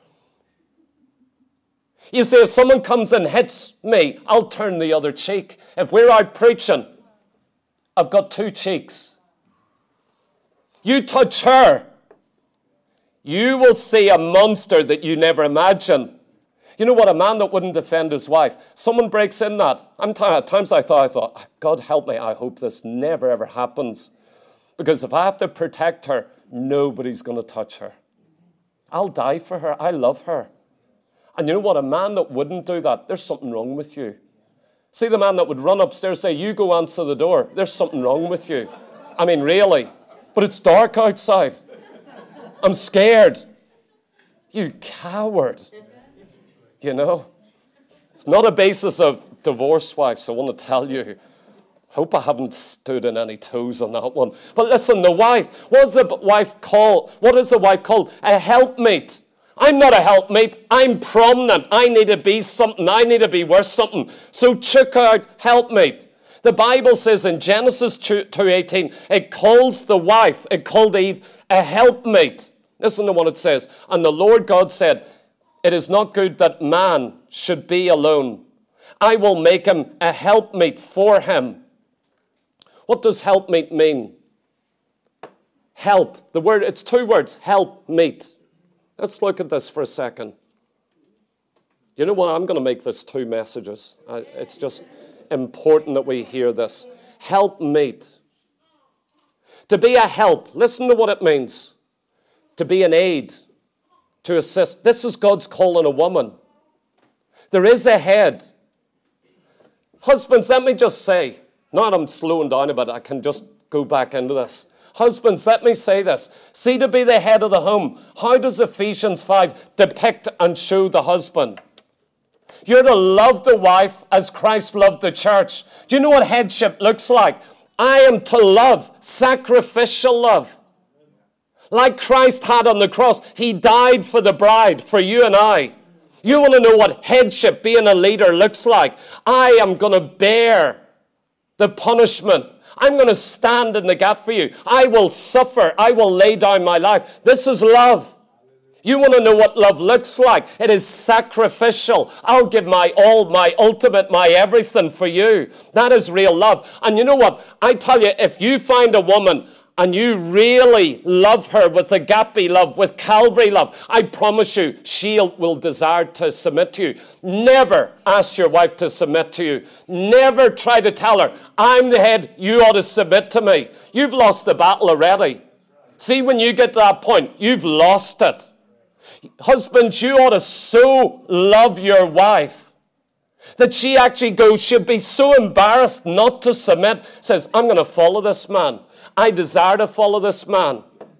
You see, if someone comes and hits me, I'll turn the other cheek. If we're out preaching, I've got two cheeks. You touch her, you will see a monster that you never imagined. You know what? A man that wouldn't defend his wife. Someone breaks in that. I'm t- at times I thought, I thought, God help me, I hope this never ever happens. Because if I have to protect her, nobody's going to touch her. I'll die for her. I love her. And you know what? A man that wouldn't do that, there's something wrong with you. See the man that would run upstairs and say, you go answer the door. There's something wrong with you. I mean, really. But it's dark outside. I'm scared. You coward. You know? It's not a basis of divorce wives, I want to tell you. Hope I haven't stood on any toes on that one. But listen, the wife, what is the wife called? What is the wife called? A helpmate. I'm not a helpmate. I'm prominent. I need to be something. I need to be worth something. So check out helpmate. The Bible says in Genesis two eighteen, it calls the wife, it called Eve, a helpmate. Listen to what it says. And the Lord God said, it is not good that man should be alone. I will make him a helpmate for him. What does helpmate mean? Help. The word, it's two words, helpmate. Let's look at this for a second. You know what? I'm going to make this two messages. It's just important that we hear this. Helpmate. To be a help. Listen to what it means. To be an aid. To assist. This is God's call on a woman. There is a head. Husbands, let me just say, not I'm slowing down a bit, I can just go back into this. Husbands, let me say this. See, to be the head of the home, how does Ephesians five depict and show the husband? You're to love the wife as Christ loved the church. Do you know what headship looks like? I am to love, sacrificial love. Like Christ had on the cross, he died for the bride, for you and I. You want to know what headship, being a leader, looks like? I am going to bear the punishment. I'm going to stand in the gap for you. I will suffer. I will lay down my life. This is love. You want to know what love looks like? It is sacrificial. I'll give my all, my ultimate, my everything for you. That is real love. And you know what? I tell you, if you find a woman and you really love her with agape love, with Calvary love, I promise you, she will desire to submit to you. Never ask your wife to submit to you. Never try to tell her, I'm the head, you ought to submit to me. You've lost the battle already. See, when you get to that point, you've lost it. Husbands, you ought to so love your wife that she actually goes, she'll be so embarrassed not to submit, says, I'm going to follow this man. I desire to follow this man.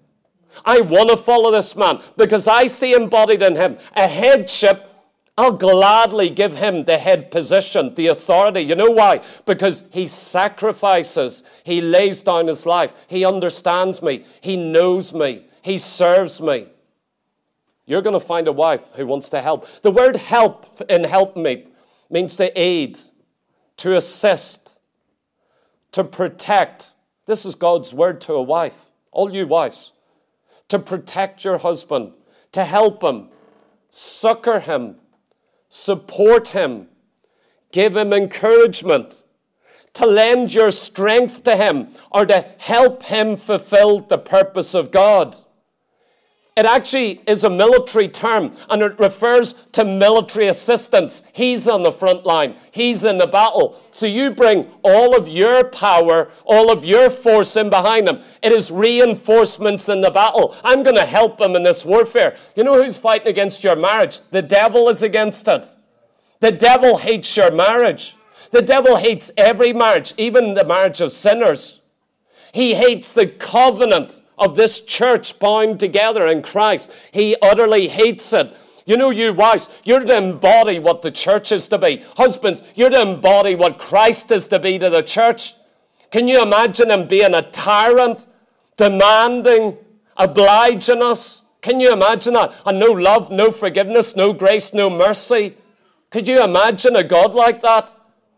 I want to follow this man because I see embodied in him a headship. I'll gladly give him the head position, the authority. You know why? Because he sacrifices. He lays down his life. He understands me. He knows me. He serves me. You're going to find a wife who wants to help. The word help in helpmate means to aid, to assist, to protect. This is God's word to a wife, all you wives. To protect your husband, to help him, succor him, support him, give him encouragement, to lend your strength to him, or to help him fulfill the purpose of God. It actually is a military term, and it refers to military assistance. He's on the front line. He's in the battle. So you bring all of your power, all of your force in behind him. It is reinforcements in the battle. I'm going to help him in this warfare. You know who's fighting against your marriage? The devil is against it. The devil hates your marriage. The devil hates every marriage, even the marriage of sinners. He hates the covenant of this church bound together in Christ. He utterly hates it. You know, you wives, you're to embody what the church is to be. Husbands, you're to embody what Christ is to be to the church. Can you imagine him being a tyrant, demanding, obliging us? Can you imagine that? And no love, no forgiveness, no grace, no mercy. Could you imagine a God like that?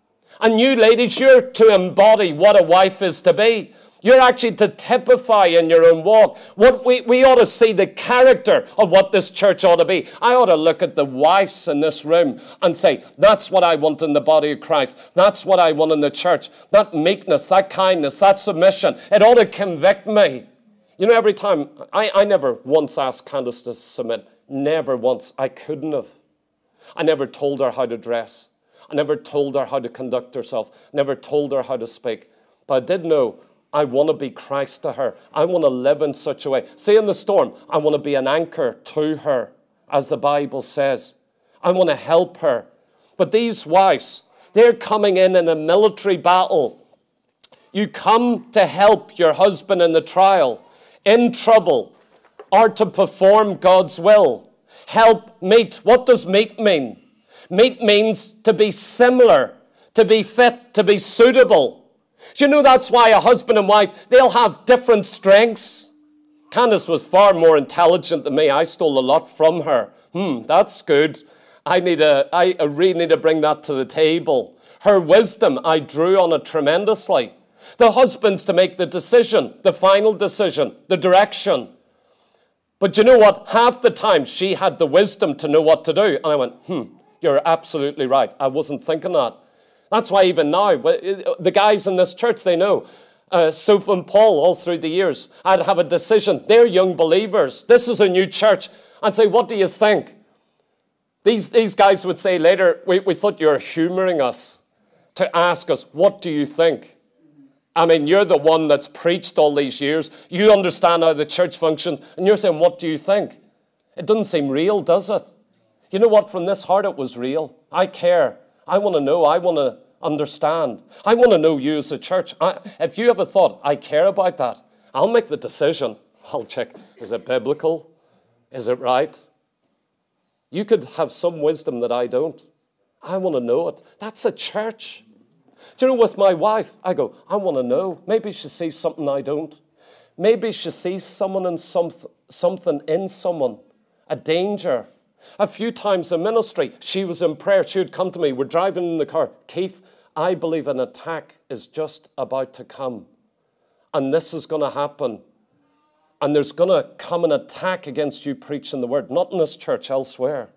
And you ladies, you're to embody what a wife is to be. You're actually to typify in your own walk. What we, we ought to see the character of what this church ought to be. I ought to look at the wives in this room and say, that's what I want in the body of Christ. That's what I want in the church. That meekness, that kindness, that submission. It ought to convict me. You know, every time, I, I never once asked Candace to submit. Never once. I couldn't have. I never told her how to dress. I never told her how to conduct herself. Never told her how to speak. But I did know I want to be Christ to her. I want to live in such a way. See, in the storm, I want to be an anchor to her, as the Bible says. I want to help her. But these wives, they're coming in in a military battle. You come to help your husband in the trial, in trouble, or to perform God's will. Help meet. What does meet mean? Meet means to be similar, to be fit, to be suitable. Do you know that's why a husband and wife, they'll have different strengths? Candace was far more intelligent than me. I stole a lot from her. Hmm, that's good. I need a, I really need to bring that to the table. Her wisdom, I drew on it tremendously. The husband's to make the decision, the final decision, the direction. But you know what? Half the time she had the wisdom to know what to do. And I went, hmm, you're absolutely right. I wasn't thinking that. That's why even now, the guys in this church, they know. Uh, Soph and Paul, all through the years, I'd have a decision. They're young believers. This is a new church. I'd say, what do you think? These, these guys would say later, we, we thought you were humoring us to ask us, what do you think? I mean, you're the one that's preached all these years. You understand how the church functions. And you're saying, what do you think? It doesn't seem real, does it? You know what? From this heart, it was real. I care. I want to know. I want to understand. I want to know you as a church. I, if you have a thought, I care about that. I'll make the decision. I'll check. Is it biblical? Is it right? You could have some wisdom that I don't. I want to know it. That's a church. Do you know, with my wife, I go, I want to know. Maybe she sees something I don't. Maybe she sees someone in some, something in someone, a danger. A few times in ministry, she was in prayer. She would come to me. We're driving in the car. Keith, I believe an attack is just about to come. And this is going to happen. And there's going to come an attack against you preaching the word. Not in this church, elsewhere.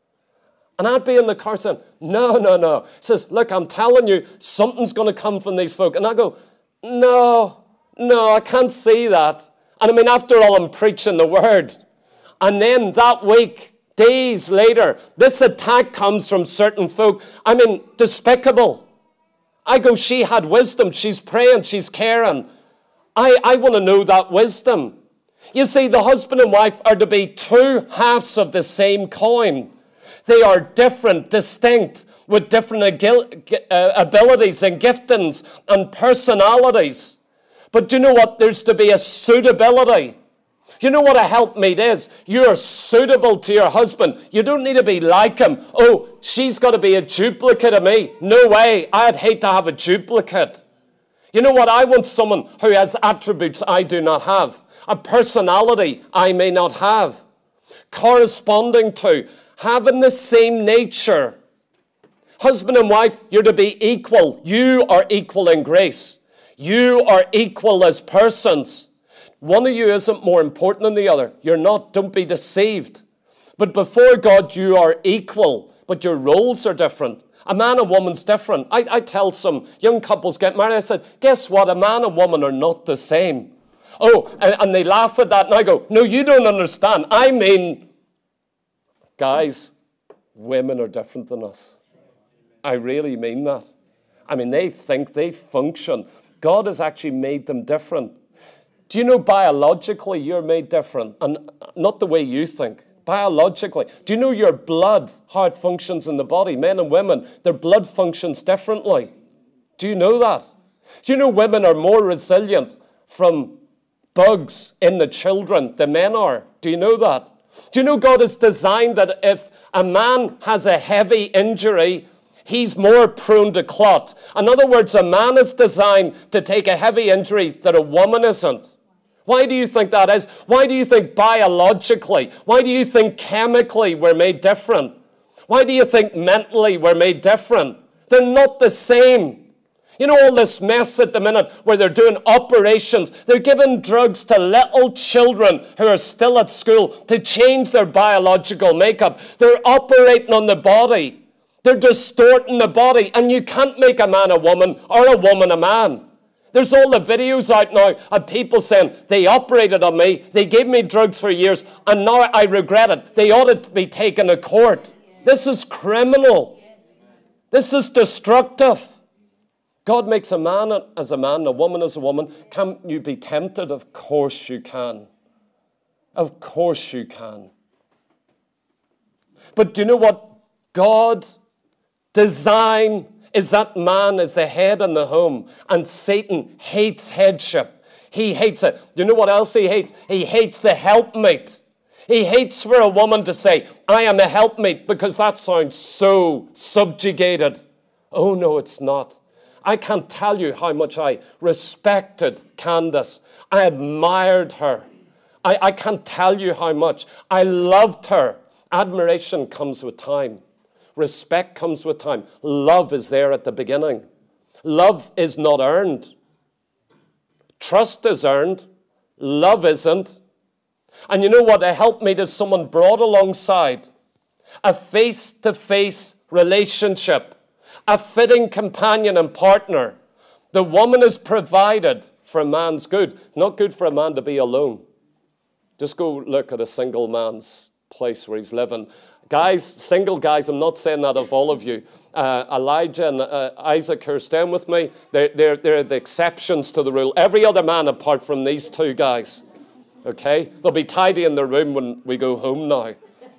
And I'd be in the car saying, no, no, no. He says, look, I'm telling you, something's going to come from these folk. And I go, no, no, I can't see that. And I mean, after all, I'm preaching the word. And then that week, days later, this attack comes from certain folk. I mean, despicable. I go, she had wisdom. She's praying. She's caring. I, I want to know that wisdom. You see, the husband and wife are to be two halves of the same coin. They are different, distinct, with different abilities and giftings and personalities. But do you know what? There's to be a suitability. You know what a helpmate is? You're suitable to your husband. You don't need to be like him. Oh, she's got to be a duplicate of me. No way. I'd hate to have a duplicate. You know what? I want someone who has attributes I do not have. A personality I may not have. Corresponding to, having the same nature. Husband and wife, you're to be equal. You are equal in grace. You are equal as persons. One of you isn't more important than the other. You're not. Don't be deceived. But before God, you are equal. But your roles are different. A man and woman's different. I, I tell some young couples get married, I said, guess what? A man and woman are not the same. Oh, and, and they laugh at that, and I go, no, you don't understand. I mean, guys, women are different than us. I really mean that. I mean, they think, they function. God has actually made them different. Do you know biologically you're made different? And not the way you think. Biologically. Do you know your blood, how it functions in the body? Men and women, their blood functions differently. Do you know that? Do you know women are more resilient from bugs in the children than men are? Do you know that? Do you know God has designed that if a man has a heavy injury, he's more prone to clot? In other words, a man is designed to take a heavy injury that a woman isn't. Why do you think that is? Why do you think biologically? Why do you think chemically we're made different? Why do you think mentally we're made different? They're not the same. You know all this mess at the minute where they're doing operations. They're giving drugs to little children who are still at school to change their biological makeup. They're operating on the body. They're distorting the body. And you can't make a man a woman or a woman a man. There's all the videos out now of people saying, they operated on me, they gave me drugs for years, and now I regret it. They ought to be taken to court. This is criminal. This is destructive. God makes a man as a man, a woman as a woman. Can you be tempted? Of course you can. Of course you can. But do you know what? God designed is that man is the head in the home, and Satan hates headship. He hates it. You know what else he hates? He hates the helpmate. He hates for a woman to say, I am a helpmate, because that sounds so subjugated. Oh, no, it's not. I can't tell you how much I respected Candace. I admired her. I, I can't tell you how much. I loved her. Admiration comes with time. Respect comes with time. Love is there at the beginning. Love is not earned. Trust is earned. Love isn't. And you know what? A helpmate is someone brought alongside. A face-to-face relationship. A fitting companion and partner. The woman is provided for a man's good. Not good for a man to be alone. Just go look at a single man's place where he's living. Guys, single guys, I'm not saying that of all of you. Uh, Elijah and uh, Isaac are staying with me. They're, they're, they're the exceptions to the rule. Every other man apart from these two guys. Okay? They'll be tidy in their room when we go home now.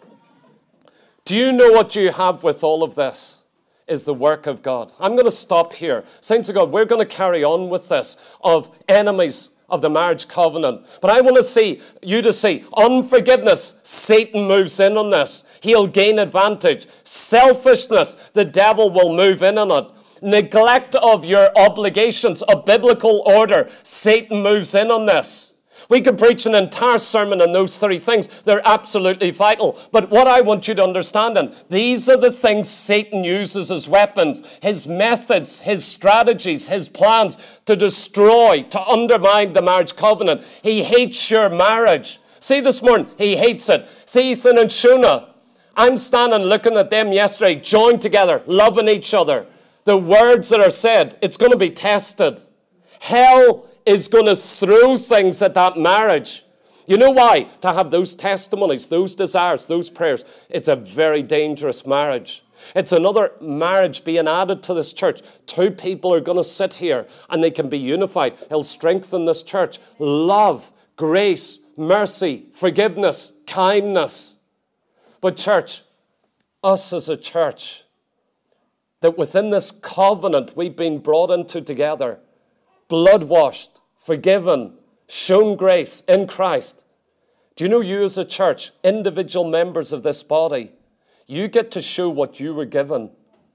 Do you know what you have with all of this? Is the work of God. I'm going to stop here. Saints of God, we're going to carry on with this of enemies of the marriage covenant. But I want to see you to see unforgiveness. Satan moves in on this. He'll gain advantage. Selfishness, the devil will move in on it. Neglect of your obligations of biblical order, Satan moves in on this. We could preach an entire sermon on those three things. They're absolutely vital. But what I want you to understand, and these are the things Satan uses as weapons, his methods, his strategies, his plans to destroy, to undermine the marriage covenant. He hates your marriage. See this morning, he hates it. See Ethan and Shona. I'm standing looking at them yesterday, joined together, loving each other. The words that are said, it's going to be tested. Hell is going to throw things at that marriage. You know why? To have those testimonies, those desires, those prayers. It's a very dangerous marriage. It's another marriage being added to this church. Two people are going to sit here and they can be unified. It'll strengthen this church. Love, grace, mercy, forgiveness, kindness. But church, us as a church, that within this covenant we've been brought into together, blood-washed, forgiven, shown grace in Christ. Do you know you as a church, individual members of this body, you get to show what you were given.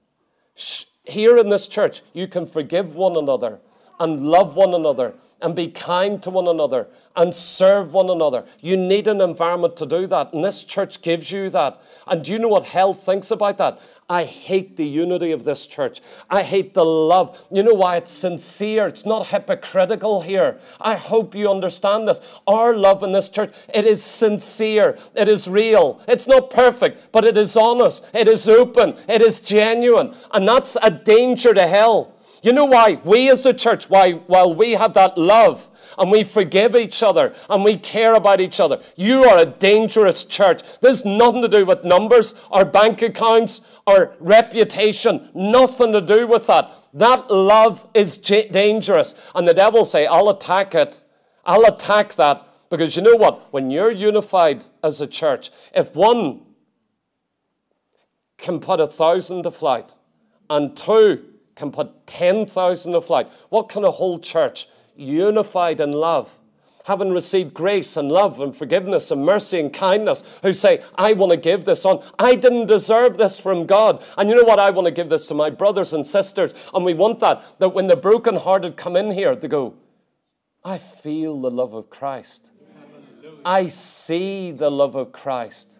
Here in this church, you can forgive one another and love one another and be kind to one another and serve one another. You need an environment to do that, and this church gives you that. And do you know what hell thinks about that? I hate the unity of this church. I hate the love. You know why? It's sincere. It's not hypocritical here. I hope you understand this. Our love in this church, it is sincere. It is real. It's not perfect, but it is honest. It is open. It is genuine. And that's a danger to hell. You know why? We as a church, why, while we have that love and we forgive each other and we care about each other, you are a dangerous church. There's nothing to do with numbers or bank accounts or reputation. Nothing to do with that. That love is j- dangerous. And the devil will say, I'll attack it. I'll attack that. Because you know what? When you're unified as a church, if one can put a thousand to flight and two can put ten thousand to flight, what can a whole church unified in love, having received grace and love and forgiveness and mercy and kindness, who say, I want to give this on. I didn't deserve this from God. And you know what? I want to give this to my brothers and sisters. And we want that, that when the brokenhearted come in here, they go, I feel the love of Christ. I see the love of Christ.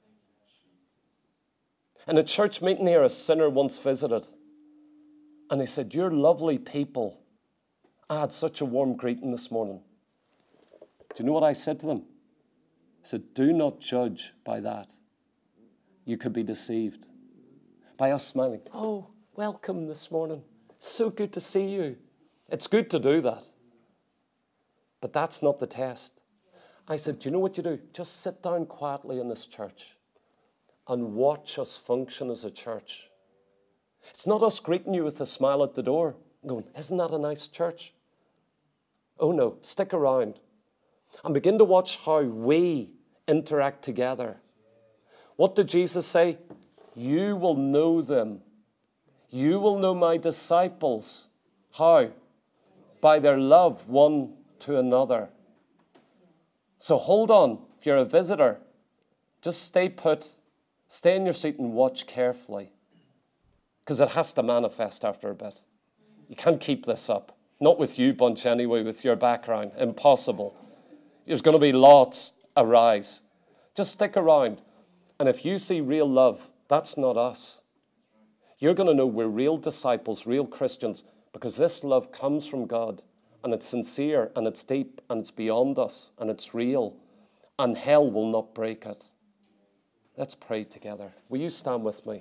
In a church meeting here, a sinner once visited. And they said, you're lovely people. I had such a warm greeting this morning. Do you know what I said to them? I said, do not judge by that. You could be deceived by us smiling. Oh, welcome this morning. So good to see you. It's good to do that. But that's not the test. I said, do you know what you do? Just sit down quietly in this church and watch us function as a church. It's not us greeting you with a smile at the door, going, isn't that a nice church? Oh no, stick around and begin to watch how we interact together. What did Jesus say? You will know them. You will know my disciples. How? By their love one to another. So hold on. If you're a visitor, just stay put, stay in your seat and watch carefully. Because it has to manifest after a bit. You can't keep this up. Not with you bunch anyway, with your background. Impossible. There's going to be lots arise. Just stick around. And if you see real love, that's not us. You're going to know we're real disciples, real Christians, because this love comes from God. And it's sincere, and it's deep, and it's beyond us, and it's real. And hell will not break it. Let's pray together. Will you stand with me?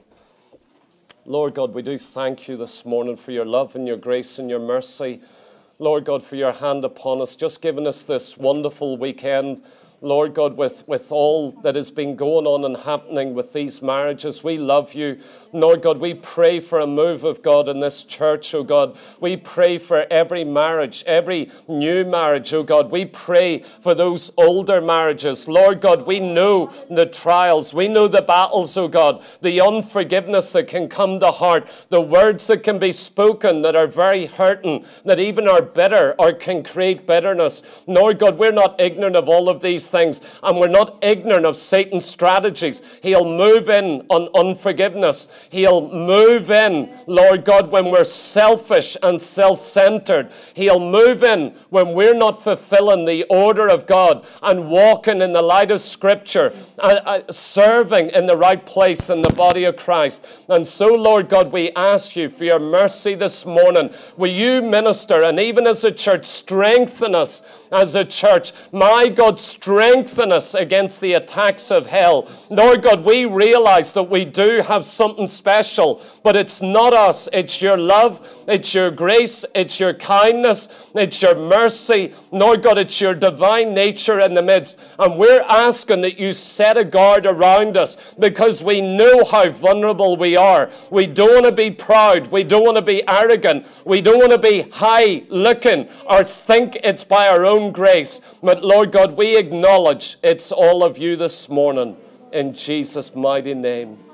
Lord God, we do thank you this morning for your love and your grace and your mercy. Lord God, for your hand upon us, just giving us this wonderful weekend. Lord God, with, with all that has been going on and happening with these marriages, we love you. Lord God, we pray for a move of God in this church, oh God. We pray for every marriage, every new marriage, oh God. We pray for those older marriages. Lord God, we know the trials. We know the battles, oh God. The unforgiveness that can come to heart. The words that can be spoken that are very hurting, that even are bitter or can create bitterness. Lord God, we're not ignorant of all of these things, and we're not ignorant of Satan's strategies. He'll move in on unforgiveness. He'll move in, Lord God, when we're selfish and self-centered. He'll move in when we're not fulfilling the order of God and walking in the light of Scripture, uh, uh, serving in the right place in the body of Christ. And so, Lord God, we ask you for your mercy this morning. Will you minister, and even as a church, strengthen us as a church. My God, strengthen us against the attacks of hell. Lord God, we realize that we do have something special, but it's not us. It's your love, it's your grace, it's your kindness, it's your mercy. Lord God, it's your divine nature in the midst. And we're asking that you set a guard around us, because we know how vulnerable we are. We don't want to be proud. We don't want to be arrogant. We don't want to be high looking or think it's by our own grace. But Lord God, we acknowledge it's all of you this morning. In Jesus' mighty name.